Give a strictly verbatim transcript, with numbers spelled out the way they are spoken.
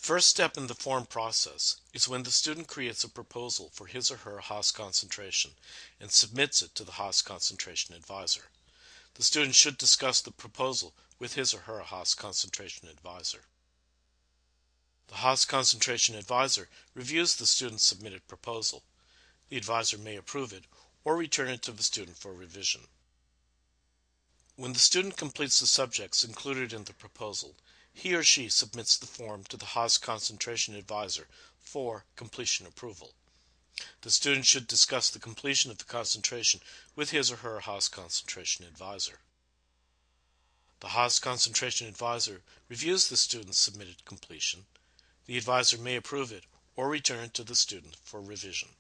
first step in the form process is when the student creates a proposal for his or her Haas concentration and submits it to the Haas concentration advisor. The student should discuss the proposal with his or her Haas concentration advisor. The Haas concentration advisor reviews the student's submitted proposal. The advisor may approve it or return it to the student for revision. When the student completes the subjects included in the proposal, he or she submits the form to the Haas concentration advisor for completion approval. The student should discuss the completion of the concentration with his or her Haas concentration advisor. The Haas concentration advisor reviews the student's submitted completion. The advisor may approve it or return it to the student for revision.